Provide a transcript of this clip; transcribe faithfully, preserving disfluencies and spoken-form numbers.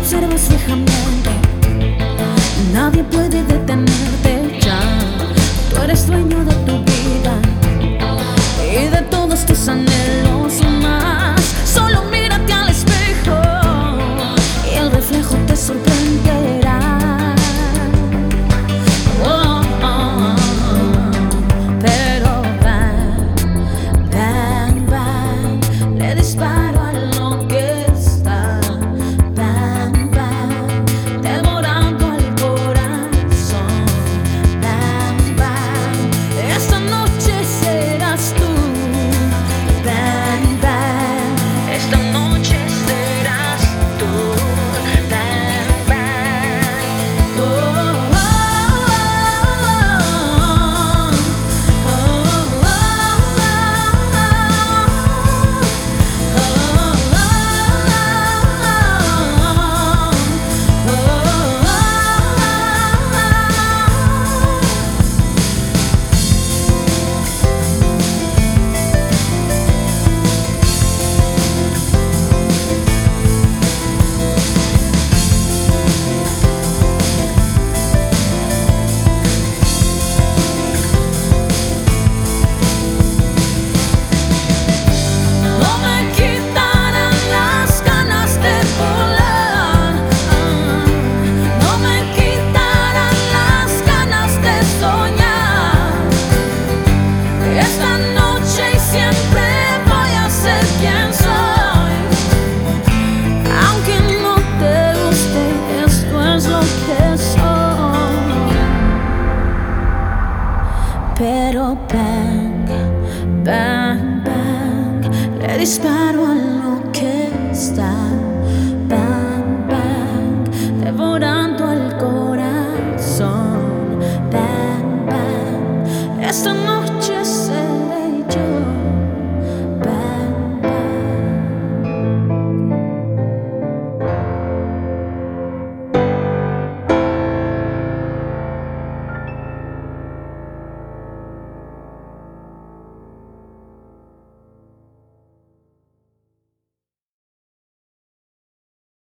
observas fijamente, nadie puede detenerte ya. Tú eres dueño de tu vida y de todos tus anhelos más. Solo mírate al espejo y el reflejo te sorprenderá. Oh, oh, oh. Pero bang, bang, bang, le disparo a lo que está. Bang, bang, devorando el corazón. Bang, bang, esta noche serás tú. Bang, bang, esta noche serás tú. Bang, bang, oh, oh, oh, oh, oh, oh, no me quitarán las ganas de volar, no me quitarán las ganas de soñar. Esta noche y siempre voy a ser quien soy. Aunque no te guste, esto es lo que soy. Pero bang, bang, bang, le disparo